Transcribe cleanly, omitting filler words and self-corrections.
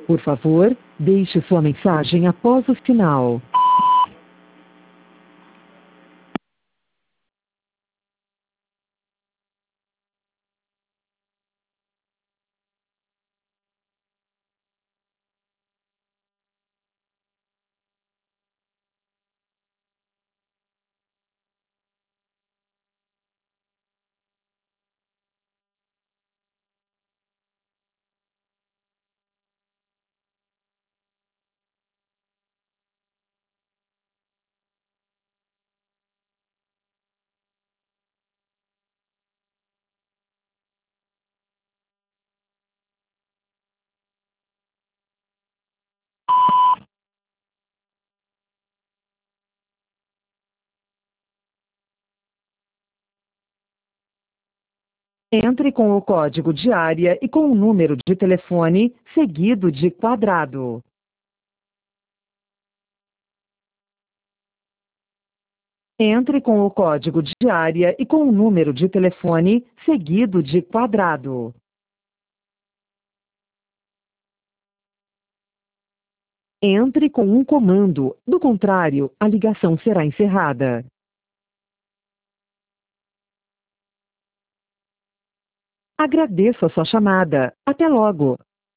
Por favor, deixe sua mensagem após o sinal. Entre com o código de área e com o número de telefone, seguido de quadrado. Entre com o código de área e com o número de telefone, seguido de quadrado. Entre com um comando, do contrário, a ligação será encerrada. Agradeço a sua chamada. Até logo.